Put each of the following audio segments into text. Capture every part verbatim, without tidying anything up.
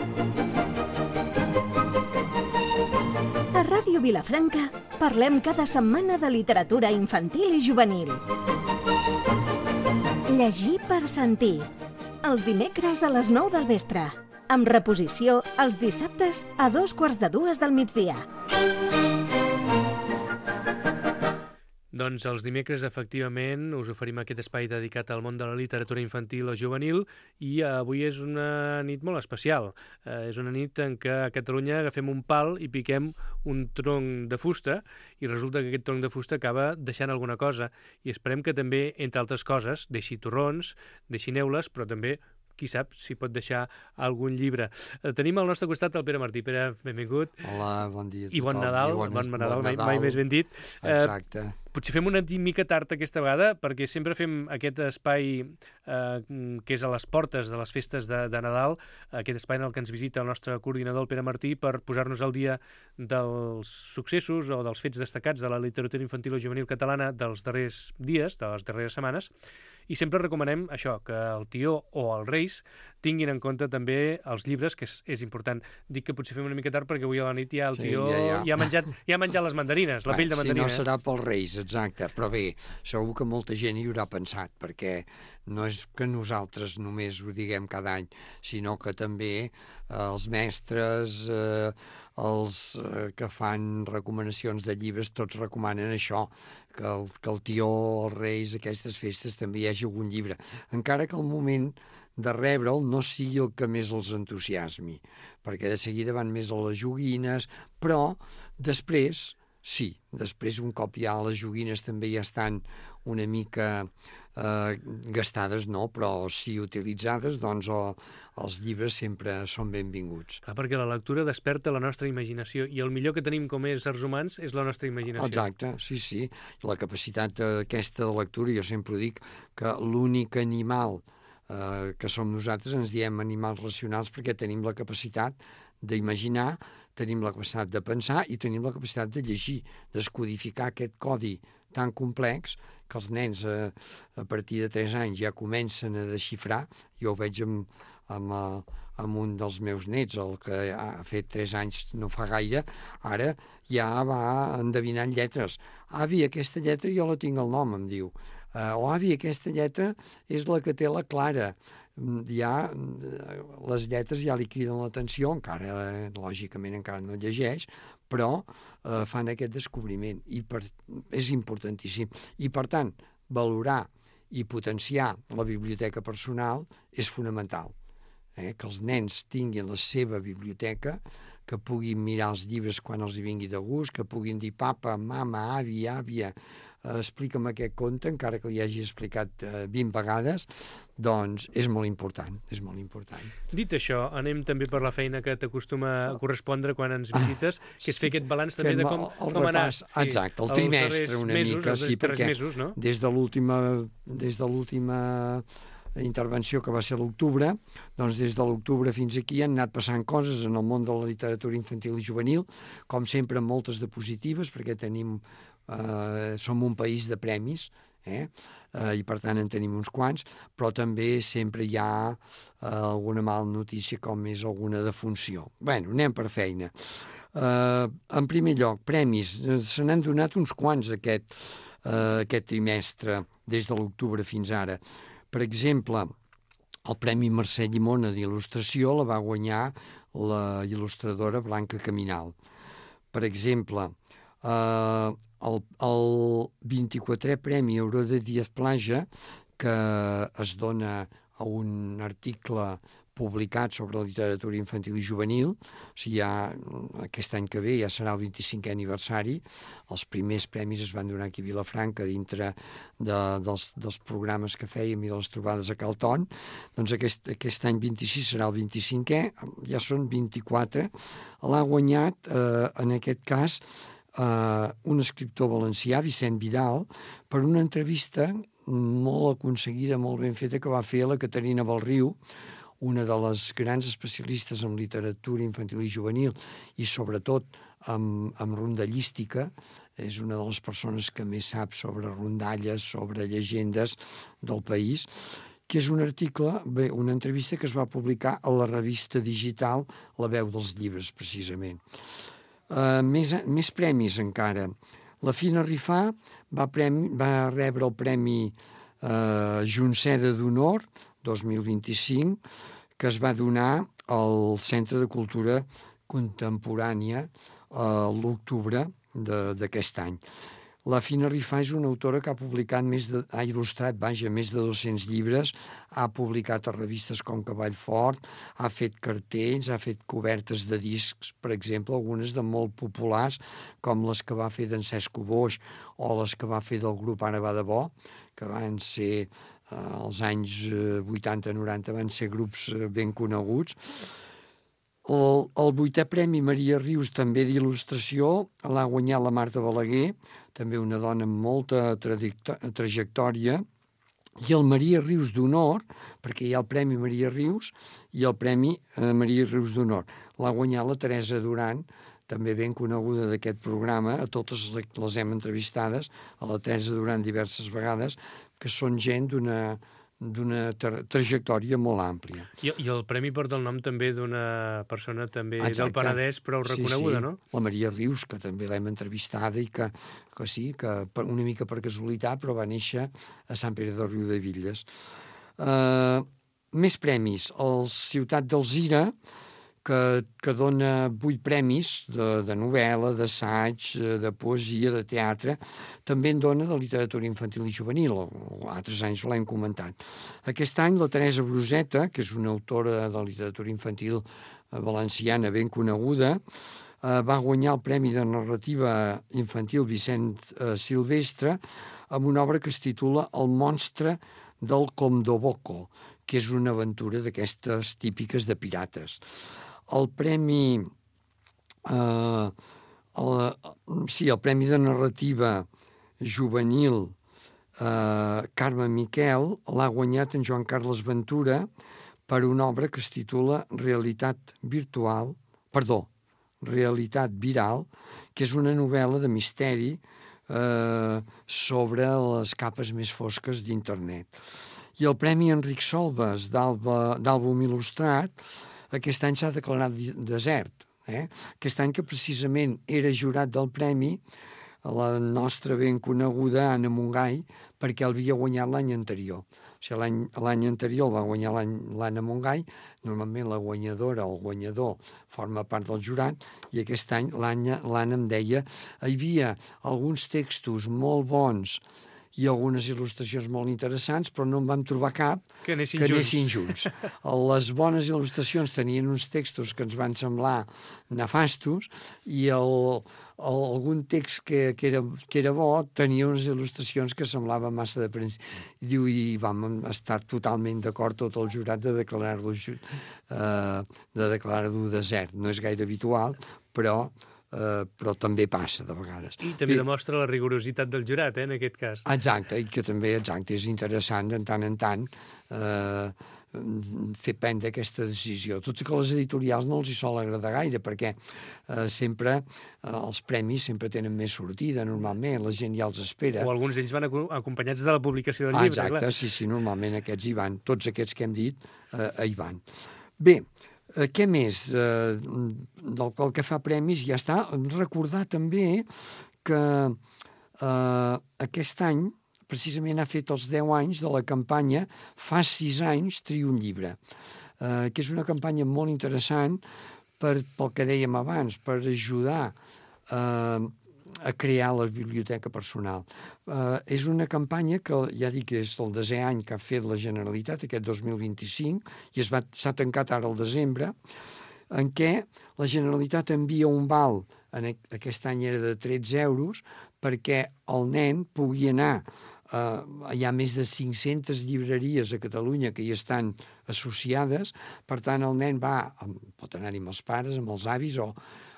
A Ràdio Vilafranca parlem cada setmana de literatura infantil i juvenil. Llegir per sentir. Els dimecres a les nou del vespre. Amb reposició els dissabtes a dos quarts de dues del migdia. Doncs els dimecres, efectivament, us oferim aquest espai dedicat al món de la literatura infantil o juvenil i avui és una nit molt especial. Eh, és una nit en què a Catalunya agafem un pal i piquem un tronc de fusta i resulta que aquest tronc de fusta acaba deixant alguna cosa i esperem que també, entre altres coses, deixi torrons, deixi neules, però també qui sap si pot deixar algun llibre. Eh, tenim al nostre costat el Pere Martí. Pere, benvingut. Hola, bon dia a tothom. I bon Nadal, I bon, bon Nadal, bon mai, Nadal. mai més ben dit. Exacte. Eh, potser fem una mica tard aquesta vegada, perquè sempre fem aquest espai eh, que és a les portes de les festes de, de Nadal, aquest espai en el que ens visita el nostre coordinador, el Pere Martí, per posar-nos al dia dels successos o dels fets destacats de la literatura infantil o juvenil catalana dels darrers dies, de les darreres setmanes, i sempre recomanem això, que el tió o els reis tinguin en compte també els llibres, que és, és important. Dic que potser fem una mica tard perquè avui a la nit ja el Sí, tió ja, ja. ja ha menjat, ja ha menjat les mandarines, la pell de Si mandarina. no serà pels Reis, exacte. Però bé, segur que molta gent hi haurà pensat, perquè no és que nosaltres només ho diguem cada any, sinó que també eh, els mestres, eh, els eh, que fan recomanacions de llibres, tots recomanen això, que el, que el tió, els Reis, aquestes festes també hi hagi algun llibre. Encara que el moment de rebre'l no sigui el que més els entusiasmi, perquè de seguida van més a les joguines, però després, sí, després un cop ja les joguines també ja estan una mica eh, gastades, no, però sí utilitzades, doncs o, els llibres sempre són benvinguts. Clar, perquè la lectura desperta la nostra imaginació i el millor que tenim com a éssers humans és la nostra imaginació. Exacte, sí, sí. La capacitat aquesta de lectura, jo sempre dic que l'únic animal eh, que som nosaltres, ens diem animals racionals perquè tenim la capacitat d'imaginar, tenim la capacitat de pensar i tenim la capacitat de llegir, descodificar aquest codi tan complex que els nens eh, a partir de tres anys ja comencen a desxifrar. Jo ho veig amb, amb, eh, amb un dels meus nets, el que ha fet tres anys no fa gaire, ara ja va endevinant lletres. Avi, aquesta lletra jo la tinc al nom, em diu. Uh, o avi, aquesta lletra és la que té la Clara. Ja les lletres ja li criden l'atenció, encara, eh, lògicament encara no llegeix, però eh, fan aquest descobriment i per, és importantíssim. I per tant, valorar i potenciar la biblioteca personal és fonamental. Eh? Que els nens tinguin la seva biblioteca, que puguin mirar els llibres quan els hi vingui de gust, que puguin dir papa, mama, avi, àvia, eh, explica'm aquest conte, encara que li hagi explicat eh, vint vegades, doncs és molt important, és molt important. Dit això, anem també per la feina que t'acostuma a correspondre quan ens visites, ah, que és fer aquest balanç també Fem de com, el com anar... repàs, sí, exacte, el trimestre una mesos, mica, sí, perquè mesos, no? des de l'última des de l'última intervenció que va ser a l'octubre, doncs des de l'octubre fins aquí han anat passant coses en el món de la literatura infantil i juvenil, com sempre moltes de positives, perquè tenim eh, som un país de premis, eh? Eh, i per tant en tenim uns quants, però també sempre hi ha eh, alguna mala notícia com és alguna defunció. Bueno, anem per feina. Eh, en primer lloc, premis, se n'han donat uns quants aquest, eh, aquest trimestre, des de l'octubre fins ara. Per exemple, el Premi Mercè Llimona d'il·lustració la va guanyar la il·lustradora Blanca Caminal. Per exemple, eh, el, el vint-i-quatrè Premi Aurora Díaz Plaja, que es dona a un article publicat sobre la literatura infantil i juvenil, o sigui, ja, aquest any que ve ja serà el vint-i-cinquè aniversari, els primers premis es van donar aquí a Vilafranca dintre de, dels, dels programes que fèiem i de les trobades a Calton, doncs aquest, aquest any vint-i-sis serà el vint-i-cinquè, ja són vint-i-quatre, l'ha guanyat, eh, en aquest cas, eh, un escriptor valencià, Vicent Vidal, per una entrevista molt aconseguida, molt ben feta, que va fer a la Caterina Balriu, una de les grans especialistes en literatura infantil i juvenil i sobretot amb, amb rondallística, és una de les persones que més sap sobre rondalles, sobre llegendes del país, que és un article, bé, una entrevista que es va publicar a la revista digital La Veu dels Llibres, precisament. Uh, més, més premis encara. La Fina Rifà va, premi, va rebre el Premi uh, Junceda d'Honor dos mil vint-i-cinc, que es va donar al Centre de Cultura Contemporània a l'octubre d'aquest any. La Fina Rifà és una autora que ha publicat més de, ha il·lustrat, vaja, més de dos-cents llibres, ha publicat a revistes com Cavall Fort, ha fet cartells, ha fet cobertes de discs, per exemple, algunes de molt populars, com les que va fer d'en Cesc Boix o les que va fer del grup Ara va de bo, que van ser, eh, als anys vuitanta noranta, van ser grups ben coneguts. El, el vuitè Premi Maria Rius, també d'il·lustració, l'ha guanyat la Marta Balaguer, també una dona amb molta trajectòria, i el Maria Rius d'Honor, perquè hi ha el Premi Maria Rius i el Premi eh, Maria Rius d'Honor. L'ha guanyat la Teresa Duran, també ben coneguda d'aquest programa, a totes les hem entrevistades, a la Teresa Duran diverses vegades, que són gent d'una d'una tra trajectòria molt àmplia. I, I el premi porta el nom també d'una persona també Exacte. Del Penedès prou reconeguda, sí, sí. no? La Maria Rius, que també l'hem entrevistada i que, que sí, que per, una mica per casualitat, però va néixer a Sant Pere de Riudebitlles. Uh, més premis. El Ciutat d'Alzira, que, que dona vuit premis de, de novel·la, d'assaig, de poesia, de teatre. També en dona de literatura infantil i juvenil, altres anys l'hem comentat. Aquest any la Teresa Bruseta, que és una autora de literatura infantil valenciana ben coneguda, eh, va guanyar el Premi de Narrativa Infantil Vicent eh, Silvestre amb una obra que es titula El monstre del Comdoboco, que és una aventura d'aquestes típiques de pirates. El premi, eh, el, sí, el Premi de Narrativa Juvenil eh, Carme Miquel l'ha guanyat en Joan Carles Ventura per una obra que es titula Realitat virtual, perdó, Realitat viral, que és una novel·la de misteri eh, sobre les capes més fosques d'internet. I el Premi Enric Solbes d'àlbum il·lustrat aquest any s'ha declarat desert. Eh? Aquest any que precisament era jurat del premi la nostra ben coneguda Anna Montgai, perquè el havia guanyat l'any anterior. O sigui, l'any anterior el va guanyar l'Anna Montgai, normalment la guanyadora o el guanyador forma part del jurat, i aquest any l'Anna em deia hi havia alguns textos molt bons i algunes il·lustracions molt interessants, però no en vam trobar cap que anessin, que junts. anessin junts. Les bones il·lustracions tenien uns textos que ens van semblar nefastos i el, el, algun text que, que, era, que era bo tenia unes il·lustracions que semblaven massa de prens. I diu, i vam estar totalment d'acord tot el jurat de declarar-lo eh, de declarar-lo desert. No és gaire habitual, però Uh, però també passa de vegades. I també demostra la rigorositat del jurat, eh, en aquest cas. Exacte, i que també exacte és interessant de tant en tant eh, fer prendre aquesta decisió. Tot i que les editorials no els hi sol agradar gaire, perquè eh, sempre eh, els premis sempre tenen més sortida, normalment, la gent ja els espera. O alguns d'ells van acompanyats de la publicació del llibre. Exacte, clar. sí, sí, normalment aquests hi van. Tots aquests que hem dit eh, hi van. Bé, Eh, què més? Eh, del pel que fa premis ja està. Recordar també que eh, aquest any precisament ha fet els deu anys de la campanya Fa sis anys trio un llibre, eh, que és una campanya molt interessant per, pel que dèiem abans, per ajudar eh, a crear la biblioteca personal. Uh, és una campanya que, ja dic, és el desè any que ha fet la Generalitat, aquest dos mil vint-i-cinc, i s'ha tancat ara al desembre, en què la Generalitat envia un val, en aquest any era de tretze euros, perquè el nen pugui anar. Uh, hi ha més de cinc-centes llibreries a Catalunya que hi estan associades, per tant el nen va, pot anar-hi amb els pares, amb els avis, o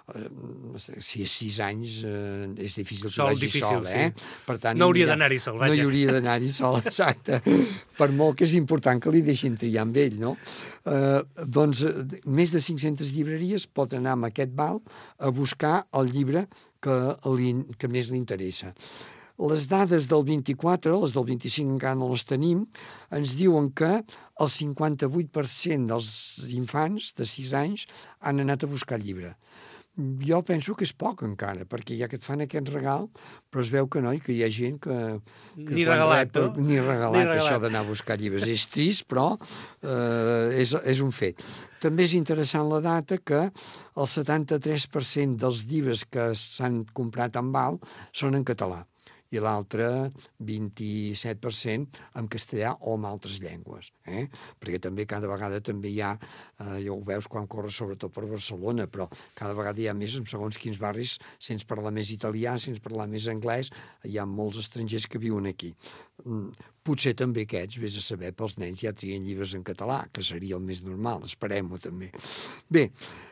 si és sis anys eh, és difícil que vagi sol, eh? Sí. Per tant, no hauria d'anar-hi sol, vaja. No hi hauria d'anar-hi sol, exacte. Per molt que és important que li deixin triar amb ell, no? Eh, doncs, més de cinc-centes llibreries pot anar amb aquest val a buscar el llibre que, li, que més li interessa. les dades del vint-i-quatre, les del vint-i-cinc encara no les tenim, ens diuen que el cinquanta-vuit per cent dels infants de sis anys han anat a buscar llibre. Jo penso que és poc encara, perquè ja que et fan aquest regal, però es veu que no, i que hi ha gent que... que ni regalat, rep, no? Ni regalat, ni regalat, això d'anar a buscar llibres. És trist, però eh, és, és un fet. També és interessant la data que el setanta-tres per cent dels llibres que s'han comprat en val són en català, i l'altre vint-i-set per cent en castellà o en altres llengües. Eh? Perquè també cada vegada també hi ha, eh, ja ho veus quan corres sobretot per Barcelona, però cada vegada hi ha més en segons quins barris, sense parlar més italià, sense parlar més anglès, hi ha molts estrangers que viuen aquí. Potser també aquests, vés a saber, pels nens ja trien llibres en català, que seria el més normal, esperem-ho també. Bé,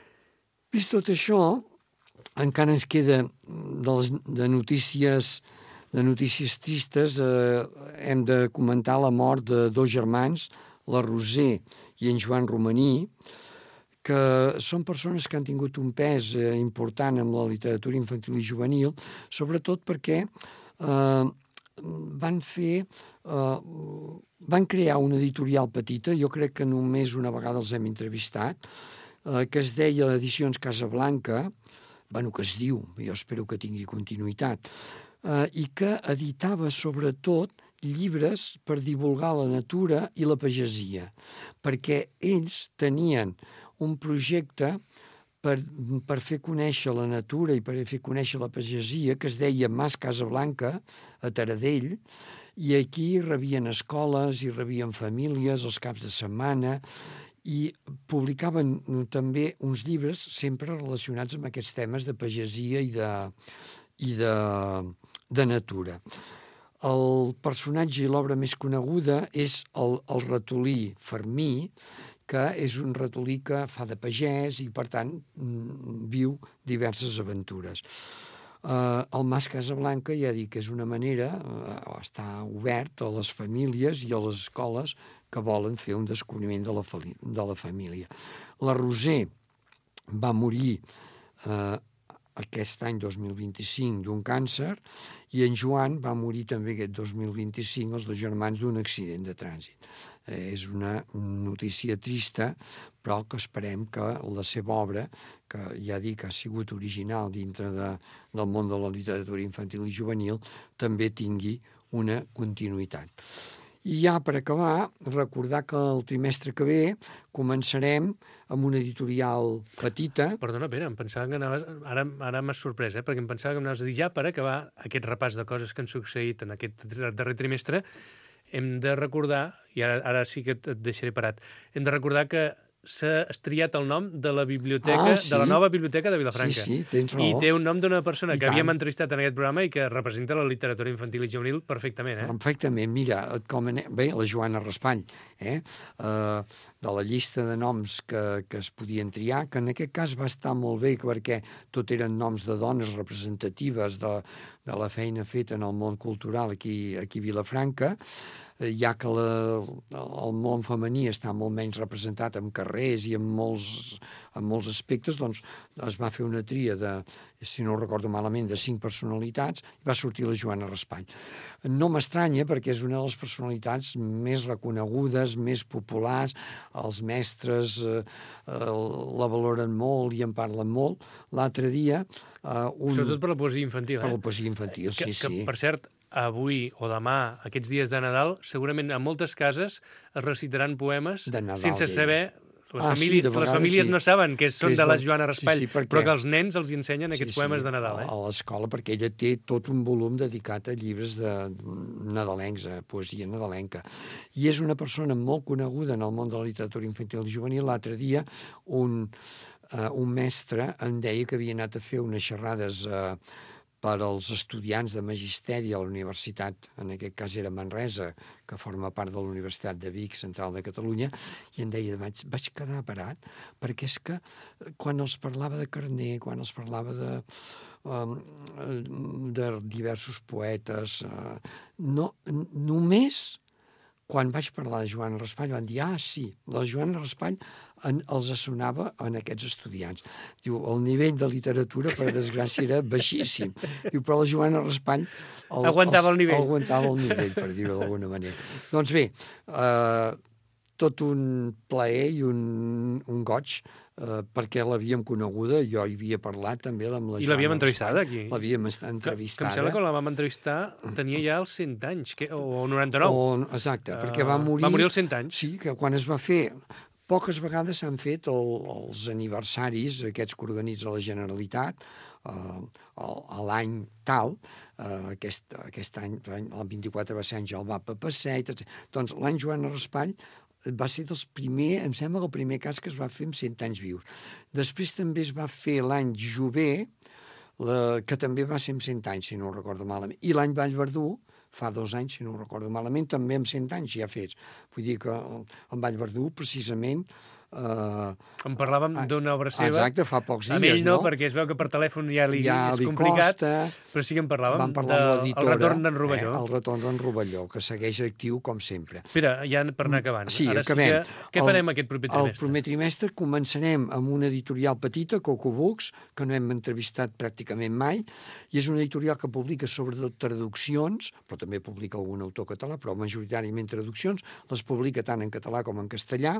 vist tot això, encara ens queda de, les, de notícies... de notícies tristes, eh, hem de comentar la mort de dos germans, la Roser i en Joan Romaní, que són persones que han tingut un pes eh, important en la literatura infantil i juvenil, sobretot perquè eh, van fer... Eh, van crear una editorial petita, jo crec que només una vegada els hem entrevistat, eh, que es deia Edicions Casablanca, bueno, que es diu, jo espero que tingui continuïtat, eh, i que editava sobretot llibres per divulgar la natura i la pagesia, perquè ells tenien un projecte per, per fer conèixer la natura i per fer conèixer la pagesia que es deia Mas Casablanca, a Taradell, i aquí rebien escoles i rebien famílies els caps de setmana i publicaven també uns llibres sempre relacionats amb aquests temes de pagesia i de, i de, de natura. El personatge i l'obra més coneguda és el, el ratolí Fermí, que és un ratolí que fa de pagès i, per tant, viu diverses aventures. Uh, el Mas Casablanca, ja dic, és una manera, uh, està obert a les famílies i a les escoles que volen fer un descobriment de la, de la família. La Roser va morir eh, aquest any dos mil vint-i-cinc d'un càncer i en Joan va morir també aquest dos mil vint-i-cinc, els dos germans, d'un accident de trànsit. Eh, és una notícia trista, però que esperem que la seva obra, que ja dic ha sigut original dintre de, del món de la literatura infantil i juvenil, també tingui una continuïtat. I ja per acabar, recordar que el trimestre que ve començarem amb una editorial petita. Perdona, Pere, em pensava que anaves... Ara, ara m'has sorprès, eh? Perquè em pensava que anaves a dir ja per acabar aquest repàs de coses que han succeït en aquest darrer trimestre, hem de recordar, i ara, ara sí que et deixaré parat, hem de recordar que s'ha triat el nom de la biblioteca, ah, sí? de la nova biblioteca de Vilafranca. Sí, sí, tens raó. I té un nom d'una persona I que tant. havíem entrevistat en aquest programa i que representa la literatura infantil i juvenil perfectament, eh? Perfectament. Mira, com en... bé, la Joana Raspall, eh? Uh, de la llista de noms que, que es podien triar, que en aquest cas va estar molt bé perquè tot eren noms de dones representatives de, de la feina feta en el món cultural aquí, aquí a Vilafranca, ja que la, el món femení està molt menys representat en carrers i en molts, en molts aspectes, doncs es va fer una tria de, si no ho recordo malament, de cinc personalitats i va sortir la Joana Raspall. No m'estranya perquè és una de les personalitats més reconegudes, més populars, els mestres eh, la valoren molt i en parlen molt. L'altre dia... Eh, un... Sobretot per la poesia infantil, eh? Per la poesia infantil, que, sí, que, sí. Per cert, avui o demà, aquests dies de Nadal, segurament a moltes cases es recitaran poemes Nadal, sense deia. saber... Les, ah, famílies, sí, les famílies sí. no saben que són que de la del... Joana Raspall, sí, sí, perquè... però que els nens els ensenyen aquests sí, poemes sí, de Nadal. Eh? A l'escola, perquè ella té tot un volum dedicat a llibres de nadalencs, a poesia nadalenca. I és una persona molt coneguda en el món de la literatura infantil i juvenil. L'altre dia un, uh, un mestre em deia que havia anat a fer unes xerrades uh, per als estudiants de magisteri a la universitat, en aquest cas era Manresa, que forma part de la Universitat de Vic, central de Catalunya, i em deia, vaig, vaig quedar parat, perquè és que quan els parlava de Carner, quan els parlava de, um, de diversos poetes, uh, no, només quan vaig parlar de Joan Raspall van dir, ah, sí, la Joan Raspall en, els sonava en aquests estudiants. Diu, el nivell de literatura, per desgràcia, era baixíssim. Diu, però la Joana Raspall... El, aguantava els, el nivell. Aguantava el nivell, per dir-ho d'alguna manera. Doncs bé, eh, tot un plaer i un, un goig, eh, perquè l'havíem coneguda, jo hi havia parlat també amb la Joana. I l'havíem entrevistada aquí. L'havíem entrevistada. Que, que em sembla que la vam entrevistar tenia ja els cent anys, que, o noranta-nou. O, exacte, uh, perquè va morir... Va morir als cent anys. Sí, que quan es va fer... Poques vegades s'han fet el, els aniversaris, aquests que organitza la Generalitat, eh, a l'any tal, eh, aquest, aquest any, el vint-i-quatre va ser Àngel Va Papasset, doncs l'any Joana Raspall va ser dels primer, em sembla, el primer cas que es va fer amb cent anys vius. Després també es va fer l'any Jové, la, que també va ser amb cent anys, si no ho recordo malament, i l'any Vallverdú, fa dos anys, si no ho recordo malament, també amb cent anys ja fets. Vull dir que en Vallverdú, precisament... Eh, en parlàvem d'una obra seva. Exacte, fa pocs dies, amb ell no, no? perquè es veu que per telèfon ja li, ja és li complicat, costa, però sí que en parlàvem del de, retorn d'en Rovelló. Eh, el retorn d'en Rovelló, que segueix actiu com sempre. Espera, ja per anar acabant. Sí, Ara acabem. Sí que, què farem el, aquest proper trimestre? El proper trimestre començarem amb una editorial petita, Coco Books, que no hem entrevistat pràcticament mai, i és una editorial que publica sobretot traduccions, però també publica algun autor català, però majoritàriament traduccions, les publica tant en català com en castellà,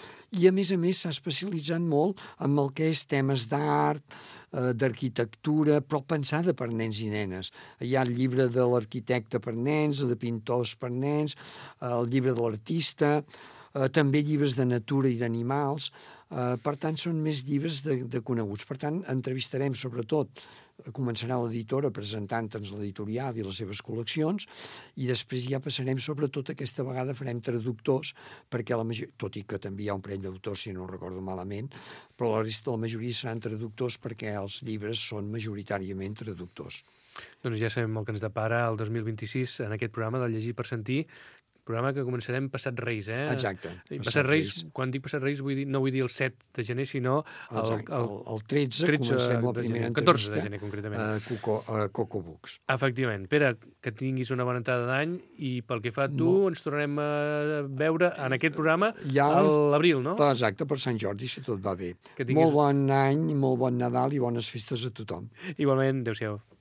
i a més a més s'ha especialitzat molt en el que és temes d'art, eh, d'arquitectura, però pensada per nens i nenes. Hi ha el llibre de l'arquitecte per nens, de pintors per nens, el llibre de l'artista, eh, també llibres de natura i d'animals. Eh, per tant, són més llibres de, de coneguts. Per tant, entrevistarem sobretot, començarà l'editora presentant-nos l'editorial i les seves col·leccions, i després ja passarem, sobretot aquesta vegada farem traductors, perquè la major... tot i que també hi ha un parell d'autors, si no ho recordo malament, però la resta de la majoria seran traductors perquè els llibres són majoritàriament traductors. Doncs ja sabem el que ens depara el dos mil vint-i-sis en aquest programa del Llegir per Sentir, programa que començarem passat Reis, eh? Exacte. Passat, passat Reis, Reis, quan dic passat Reis vull dir, no vull dir el set de gener, sinó el, el, el, el tretze, tretze començarem la primera entrevista. catorze de gener, concretament. A Coco, a Coco Books. Efectivament. Pere, que tinguis una bona entrada d'any i pel que fa a tu, Molt... ens tornarem a veure en aquest programa ja a l'abril, no? Exacte, per Sant Jordi, si tot va bé. Tinguis... Molt bon any, molt bon Nadal i bones festes a tothom. Igualment, adéu-siau.